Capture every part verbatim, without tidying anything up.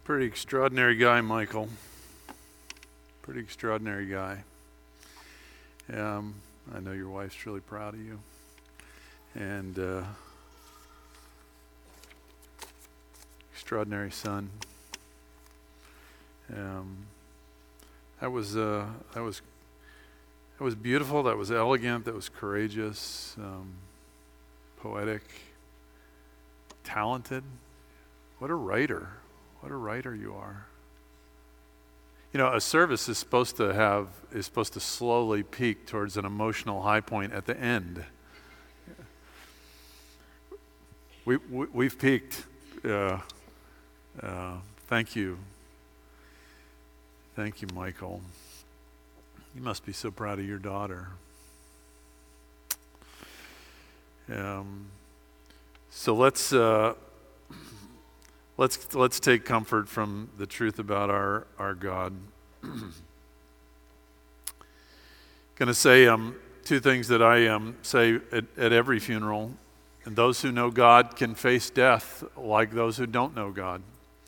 Pretty extraordinary guy, Michael. Pretty extraordinary guy. Um, I know your wife's really proud of you. And uh, extraordinary son. Um, that was uh, that was that was beautiful. That was elegant. That was courageous, um, poetic, talented. What a writer! What a writer you are. You know, a service is supposed to have is supposed to slowly peak towards an emotional high point at the end. We, we we've peaked. Uh, uh, thank you. Thank you, Michael. You must be so proud of your daughter. Um, so let's uh, let's let's take comfort from the truth about our our God. Going to say um, two things that I um, say at, at every funeral. And those who know God can face death like those who don't know God.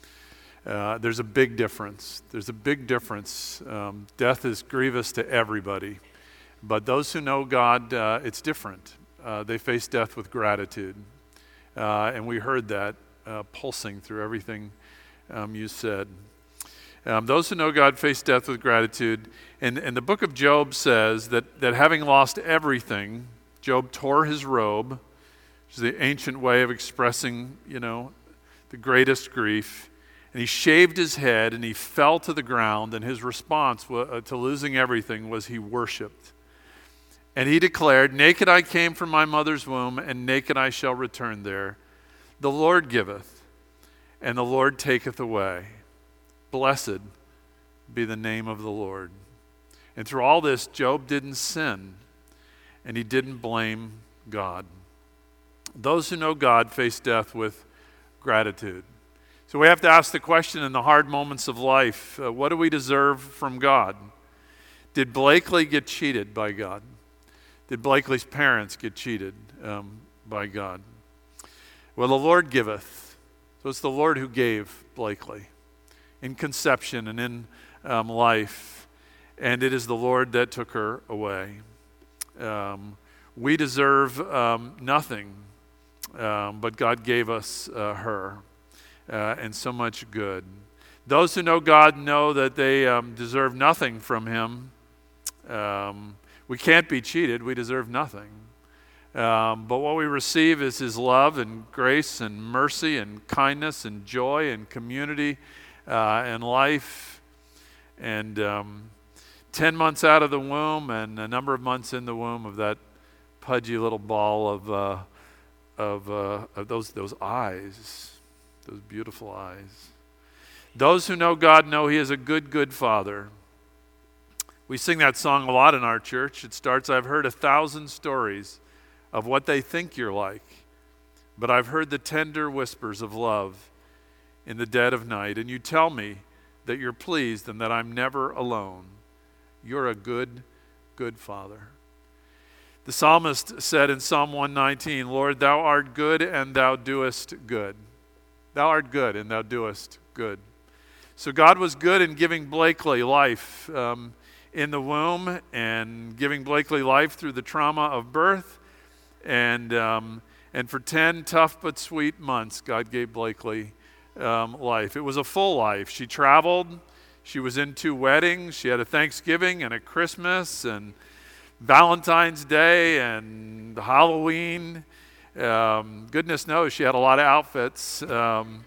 Uh, there's a big difference. There's a big difference. Um, death is grievous to everybody. But those who know God, uh, it's different. Uh, they face death with gratitude. Uh, and we heard that uh, pulsing through everything um, you said. Um, those who know God face death with gratitude. And, and the book of Job says that, that having lost everything, Job tore his robe, which is the ancient way of expressing, you know, the greatest grief. And he shaved his head and he fell to the ground, and his response to losing everything was he worshiped. And he declared, "Naked I came from my mother's womb, and naked I shall return there. The Lord giveth, and the Lord taketh away. Blessed be the name of the Lord." And through all this, Job didn't sin, and he didn't blame God. Those who know God face death with gratitude. So we have to ask the question in the hard moments of life, uh, what do we deserve from God? Did Blakely get cheated by God? Did Blakely's parents get cheated um, by God? Well, the Lord giveth. So it's the Lord who gave Blakely in conception and in um, life. And it is the Lord that took her away. Um, we deserve um, nothing. Um, but God gave us uh, her, uh, and so much good. Those who know God know that they um, deserve nothing from Him. Um, we can't be cheated. We deserve nothing. Um, but what we receive is His love and grace and mercy and kindness and joy and community uh, and life. And um, ten months out of the womb and a number of months in the womb of that pudgy little ball of uh, Of, uh, of those those eyes, those beautiful eyes. Those who know God know He is a good, good Father. We sing that song a lot in our church. It starts, "I've heard a thousand stories of what they think you're like, but I've heard the tender whispers of love in the dead of night. And you tell me that you're pleased and that I'm never alone. You're a good, good Father." The psalmist said in Psalm one nineteen, "Lord, thou art good and thou doest good." Thou art good and thou doest good. So God was good in giving Blakely life um, in the womb and giving Blakely life through the trauma of birth. And um, and for ten tough but sweet months, God gave Blakely um, life. It was a full life. She traveled. She was in two weddings. She had a Thanksgiving and a Christmas and Valentine's Day and Halloween. Um, goodness knows she had a lot of outfits. Um,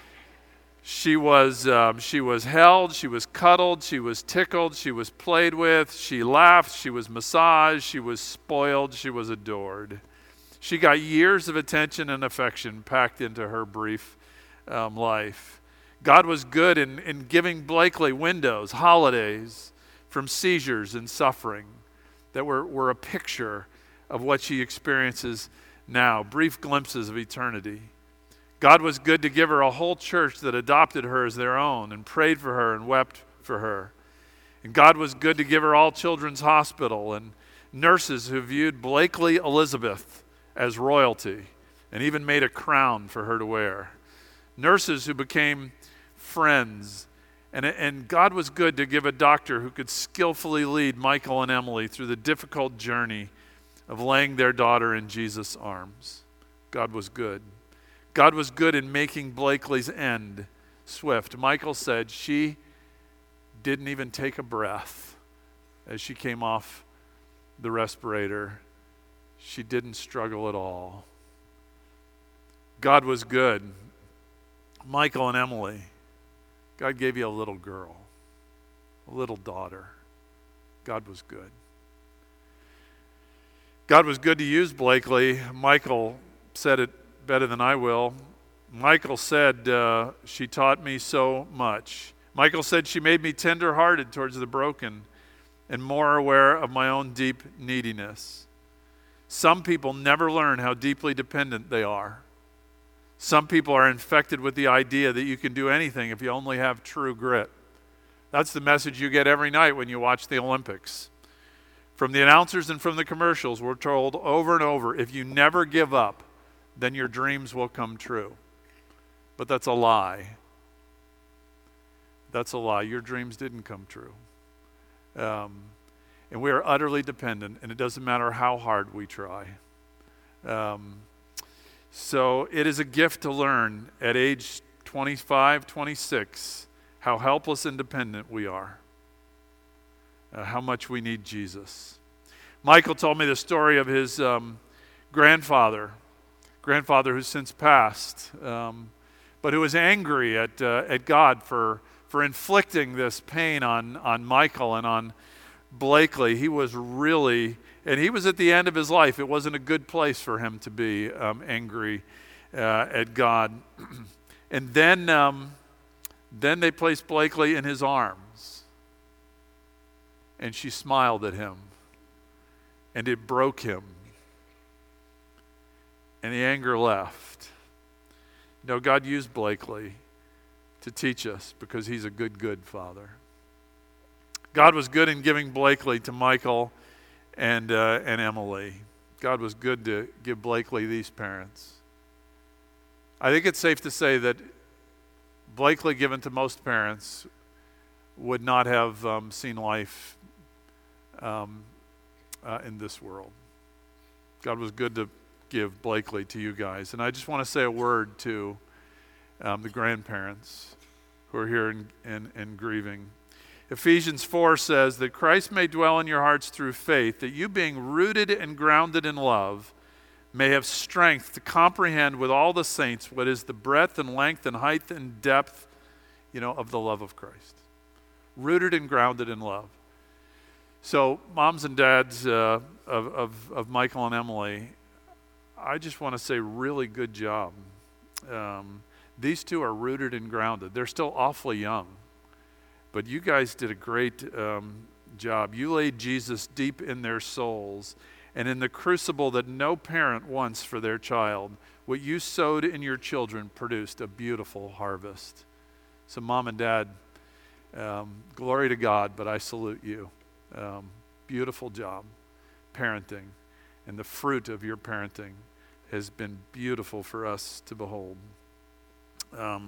she was um, she was held, she was cuddled, she was tickled, she was played with, she laughed, she was massaged, she was spoiled, she was adored. She got years of attention and affection packed into her brief um, life. God was good in, in giving Blakely windows, holidays from seizures and suffering that were, were a picture of what she experiences now, brief glimpses of eternity. God was good to give her a whole church that adopted her as their own and prayed for her and wept for her. And God was good to give her All Children's Hospital and nurses who viewed Blakely Elizabeth as royalty and even made a crown for her to wear. Nurses who became friends. And, and God was good to give a doctor who could skillfully lead Michael and Emily through the difficult journey of laying their daughter in Jesus' arms. God was good. God was good in making Blakely's end swift. Michael said she didn't even take a breath as she came off the respirator. She didn't struggle at all. God was good. Michael and Emily, God gave you a little girl, a little daughter. God was good. God was good to use Blakely. Michael said it better than I will. Michael said, uh, she taught me so much. Michael said she made me tender-hearted towards the broken and more aware of my own deep neediness. Some people never learn how deeply dependent they are. Some people are infected with the idea that you can do anything if you only have true grit. That's the message you get every night when you watch the Olympics. From the announcers and from the commercials, we're told over and over, if you never give up, then your dreams will come true. But that's a lie. That's a lie. Your dreams didn't come true. Um, and we are utterly dependent, and it doesn't matter how hard we try. Um, so it is a gift to learn at age twenty-five, twenty-six, how helpless and dependent we are. Uh, how much we need Jesus. Michael told me the story of his um, grandfather, grandfather who's since passed, um, but who was angry at uh, at God for for inflicting this pain on on Michael and on Blakely. He was really, and he was at the end of his life. It wasn't a good place for him to be um, angry uh, at God. And then, um, then they placed Blakely in his arms, and she smiled at him, and it broke him, and the anger left. You know, God used Blakely to teach us because he's a good, good father. God was good in giving Blakely to Michael and uh, and Emily. God was good to give Blakely these parents. I think it's safe to say that Blakely, given to most parents, would not have um, seen life um, uh, in this world. God was good to give Blakely to you guys. And I just want to say a word to um, the grandparents who are here and, and, and grieving. Ephesians four says that Christ may dwell in your hearts through faith, that you being rooted and grounded in love may have strength to comprehend with all the saints what is the breadth and length and height and depth, you know, of the love of Christ. Rooted and grounded in love. So moms and dads uh, of, of, of Michael and Emily, I just want to say really good job. Um, these two are rooted and grounded. They're still awfully young. But you guys did a great um, job. You laid Jesus deep in their souls. And in the crucible that no parent wants for their child, what you sowed in your children produced a beautiful harvest. So mom and dad, um, glory to God, but I salute you. Um, beautiful job parenting. And the fruit of your parenting has been beautiful for us to behold. Um,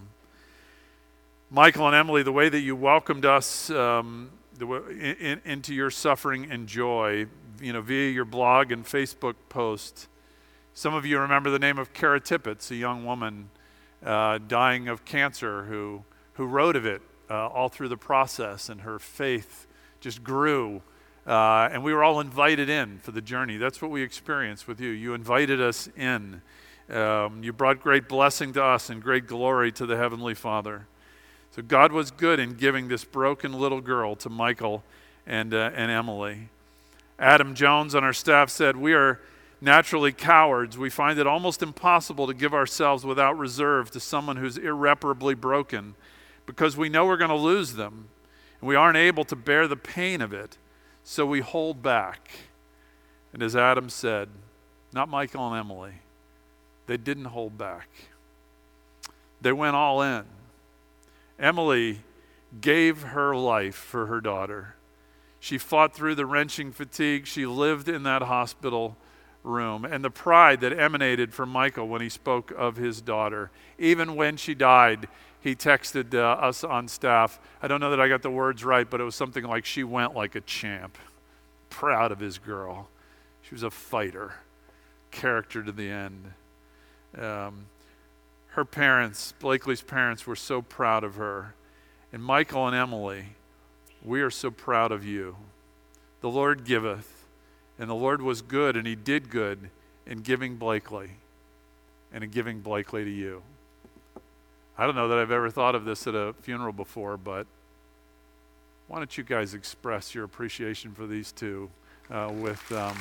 Michael and Emily, the way that you welcomed us um, the, in, in, into your suffering and joy, you know, via your blog and Facebook post. Some of you remember the name of Kara Tippett, a young woman uh, dying of cancer who who wrote of it uh, all through the process, and her faith just grew. Uh, and we were all invited in for the journey. That's what we experienced with you. You invited us in. Um, you brought great blessing to us and great glory to the Heavenly Father. So God was good in giving this broken little girl to Michael and uh, and Emily. Adam Jones on our staff said, we are naturally cowards. We find it almost impossible to give ourselves without reserve to someone who's irreparably broken because we know we're going to lose them and we aren't able to bear the pain of it. So we hold back. And as Adam said, not Michael and Emily, they didn't hold back. They went all in. Emily gave her life for her daughter. She fought through the wrenching fatigue. She lived in that hospital room, and the pride that emanated from Michael when he spoke of his daughter. Even when she died, he texted uh, us on staff. I don't know that I got the words right, but it was something like, she went like a champ. Proud of his girl. She was a fighter. Character to the end. Um, her parents, Blakely's parents, were so proud of her. And Michael and Emily, we are so proud of you. The Lord giveth, and the Lord was good, and he did good in giving Blakely, and in giving Blakely to you. I don't know that I've ever thought of this at a funeral before, but why don't you guys express your appreciation for these two uh, with... Um,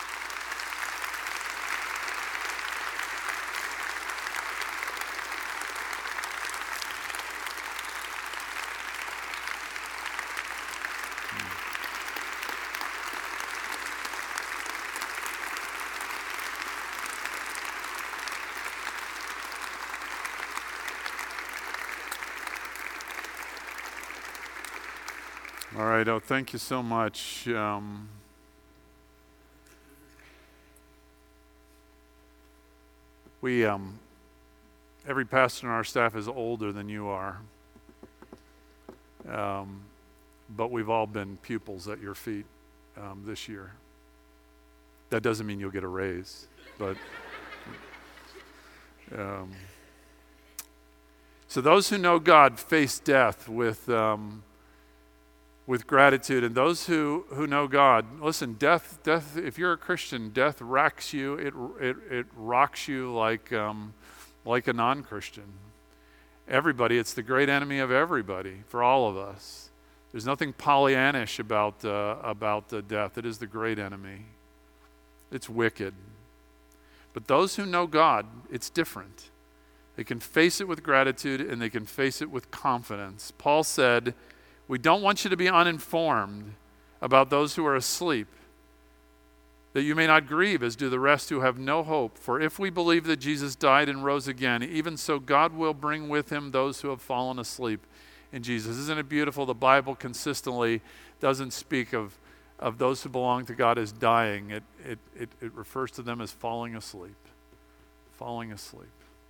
All right, oh, thank you so much. Um, we, um, every pastor on our staff is older than you are, um, but we've all been pupils at your feet um, this year. That doesn't mean you'll get a raise, but um, so those who know God face death with um, with gratitude, and those who, who know God, listen, death, death. If you're a Christian, death racks you. It it it rocks you like um, like a non-Christian. Everybody, it's the great enemy of everybody for all of us. There's nothing Pollyannish about uh, about the death. It is the great enemy. It's wicked. But those who know God, it's different. They can face it with gratitude, and they can face it with confidence. Paul said, we don't want you to be uninformed about those who are asleep, that you may not grieve as do the rest who have no hope. For if we believe that Jesus died and rose again, even so God will bring with him those who have fallen asleep in Jesus. Isn't it beautiful? The Bible consistently doesn't speak of, of those who belong to God as dying. It, it, it, it refers to them as falling asleep. Falling asleep.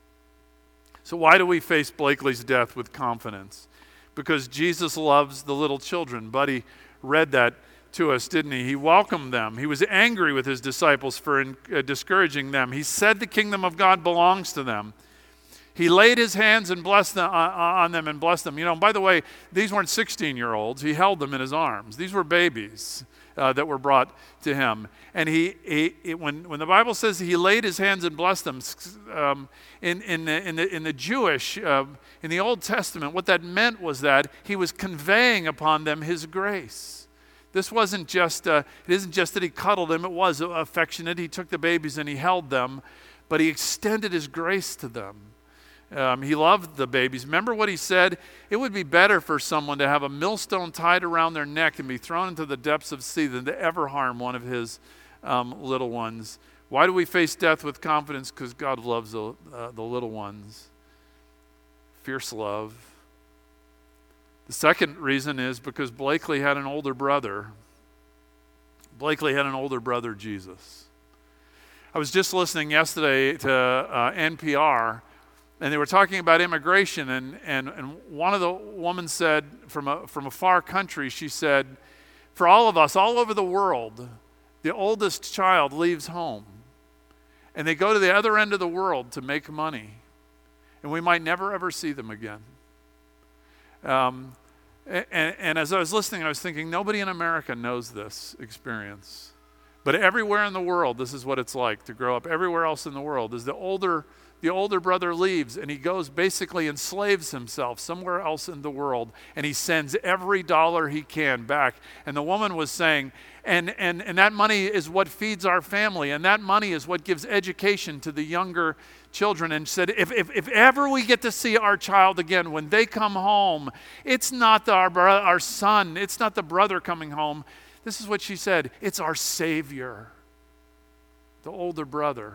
So why do we face Blakely's death with confidence? Because Jesus loves the little children. Buddy read that to us, didn't he? He welcomed them. He was angry with his disciples for in, uh, discouraging them. He said the kingdom of God belongs to them. He laid his hands and blessed them, uh, on them and blessed them. You know, by the way, these weren't sixteen-year-olds. He held them in his arms. These were babies uh, that were brought to him. And he, he, he when, when the Bible says he laid his hands and blessed them, um, in, in, the, in, the, in the Jewish, uh, in the Old Testament, what that meant was that he was conveying upon them his grace. This wasn't just, uh, it isn't just that he cuddled them. It was affectionate. He took the babies and he held them, but he extended his grace to them. Um, he loved the babies. Remember what he said? It would be better for someone to have a millstone tied around their neck and be thrown into the depths of the sea than to ever harm one of his um, little ones. Why do we face death with confidence? Because God loves the, uh, the little ones. Fierce love. The second reason is because Blakely had an older brother. Blakely had an older brother, Jesus. I was just listening yesterday to uh, N P R, and they were talking about immigration, and, and, and one of the women said from a, from a far country, she said, for all of us, all over the world, the oldest child leaves home, and they go to the other end of the world to make money, and we might never ever see them again. Um, and, and as I was listening, I was thinking, nobody in America knows this experience. But everywhere in the world, this is what it's like to grow up. Everywhere else in the world is the older The older brother leaves, and he goes basically enslaves himself somewhere else in the world, and he sends every dollar he can back. And the woman was saying, and, and, and that money is what feeds our family, and that money is what gives education to the younger children. And said, if, if, if ever we get to see our child again, when they come home, it's not the, our, bro- our son, it's not the brother coming home. This is what she said, it's our Savior, the older brother,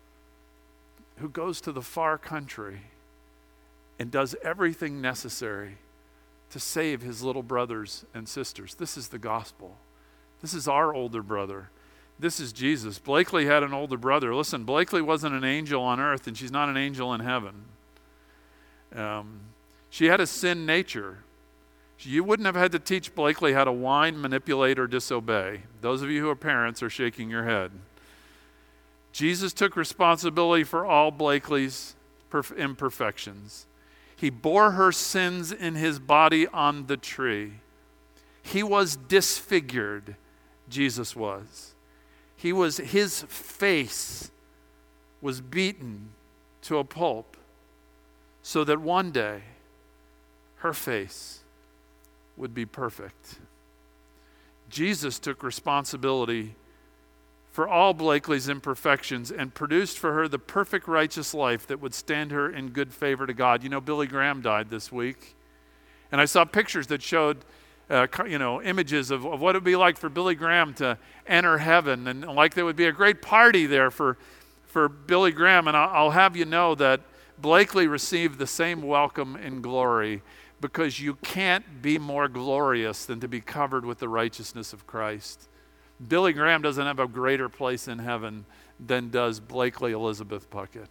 who goes to the far country and does everything necessary to save his little brothers and sisters. This is the gospel. This is our older brother. This is Jesus. Blakely had an older brother. Listen, Blakely wasn't an angel on earth, and she's not an angel in heaven. Um, she had a sin nature. You wouldn't have had to teach Blakely how to whine, manipulate, or disobey. Those of you who are parents are shaking your head. Jesus took responsibility for all Blakely's perf- imperfections. He bore her sins in his body on the tree. He was disfigured, Jesus was. He was, his face was beaten to a pulp so that one day her face would be perfect. Jesus took responsibility for all Blakely's imperfections and produced for her the perfect righteous life that would stand her in good favor to God. You know, Billy Graham died this week, and I saw pictures that showed Uh, you know, images of, of what it would be like for Billy Graham to enter heaven, and like there would be a great party there for, for Billy Graham. And I'll, I'll have you know that Blakely received the same welcome in glory, because you can't be more glorious than to be covered with the righteousness of Christ. Billy Graham doesn't have a greater place in heaven than does Blakely Elizabeth Puckett.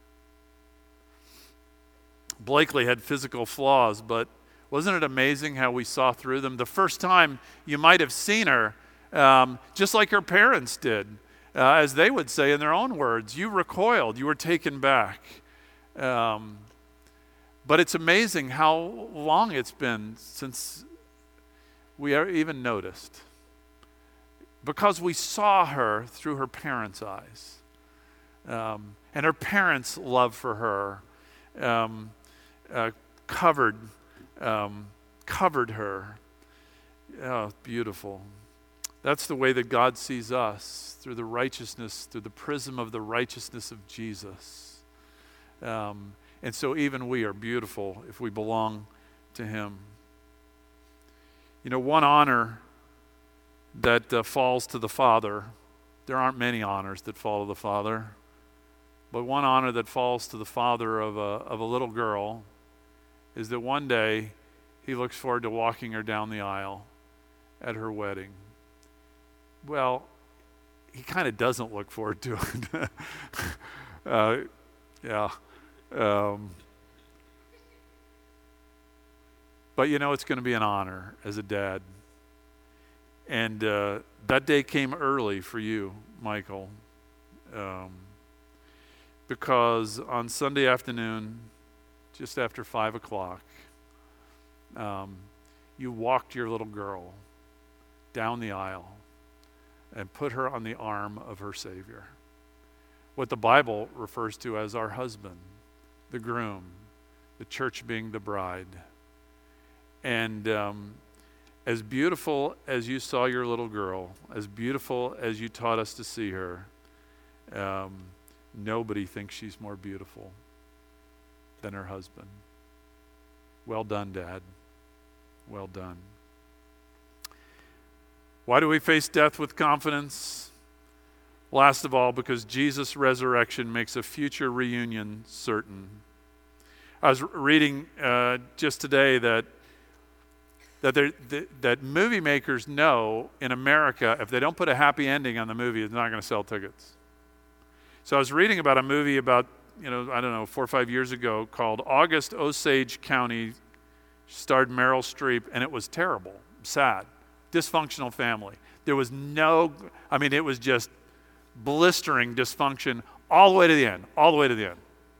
Blakely had physical flaws, but wasn't it amazing how we saw through them? The first time you might have seen her, um, just like her parents did, uh, as they would say in their own words, you recoiled, you were taken back. Um, but it's amazing how long it's been since we are even noticed, because we saw her through her parents' eyes, um, and her parents' love for her um, uh, covered Um, covered her. Oh, beautiful. That's the way that God sees us, through the righteousness, through the prism of the righteousness of Jesus. Um, and so even we are beautiful if we belong to him. You know, one honor that uh, falls to the Father, there aren't many honors that fall to the Father, but one honor that falls to the father of a, of a little girl is that one day he looks forward to walking her down the aisle at her wedding. Well, he kind of doesn't look forward to it. uh, yeah. Um, but you know, it's going to be an honor as a dad. And uh, that day came early for you, Michael, um, because on Sunday afternoon, just after five o'clock, um, you walked your little girl down the aisle and put her on the arm of her Savior. What the Bible refers to as our husband, the groom, the church being the bride. And um, as beautiful as you saw your little girl, as beautiful as you taught us to see her, um, nobody thinks she's more beautiful than her husband. Well done, Dad. Well done. Why do we face death with confidence? Last of all, because Jesus' resurrection makes a future reunion certain. I was reading uh, just today that that, that that movie makers know in America, if they don't put a happy ending on the movie, it's not going to sell tickets. So I was reading about a movie about, you know, I don't know, four or five years ago called August Osage County, starred Meryl Streep, and it was terrible, sad, dysfunctional family. There was no, I mean, it was just blistering dysfunction all the way to the end, all the way to the end.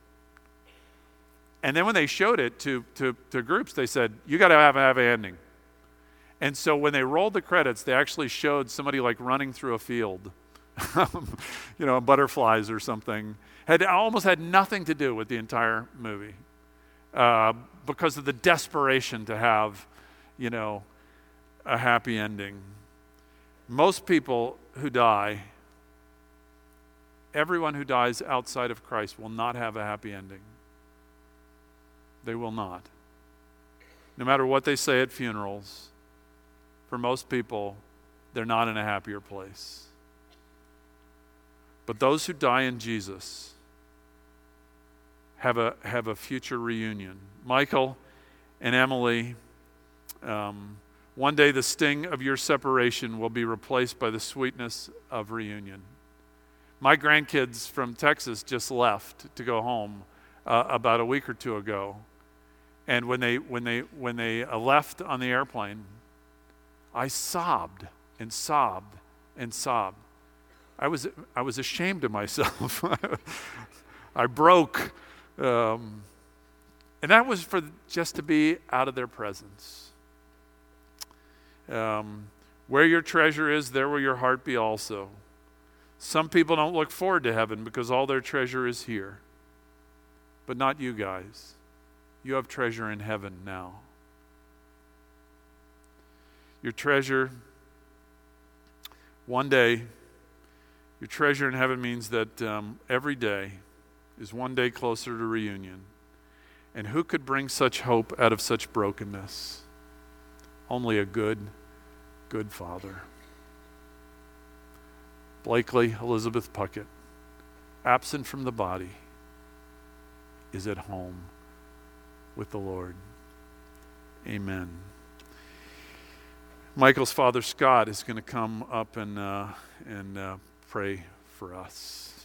And then when they showed it to, to, to groups, they said, you got to have a happy ending. And so when they rolled the credits, they actually showed somebody like running through a field, you know, butterflies or something. Had almost had nothing to do with the entire movie uh, because of the desperation to have, you know, a happy ending. Most people who die, everyone who dies outside of Christ will not have a happy ending. They will not. No matter what they say at funerals, for most people, they're not in a happier place. But those who die in Jesus have a have a future reunion. Michael and Emily um, One day the sting of your separation will be replaced by the sweetness of reunion. My grandkids from Texas just left to go home uh, about a week or two ago. And when they when they when they uh, left on the airplane, I sobbed and sobbed and sobbed. I was I was ashamed of myself. I broke, um, and that was for just to be out of their presence. Um, where your treasure is, there will your heart be also. Some people don't look forward to heaven because all their treasure is here. But not you guys. You have treasure in heaven now. Your treasure, one day, your treasure in heaven means that um, every day is one day closer to reunion. And who could bring such hope out of such brokenness? Only a good, good Father. Blakely Elizabeth Puckett, absent from the body, is at home with the Lord. Amen. Michael's father, Scott, is going to come up and, uh, and uh, pray for us.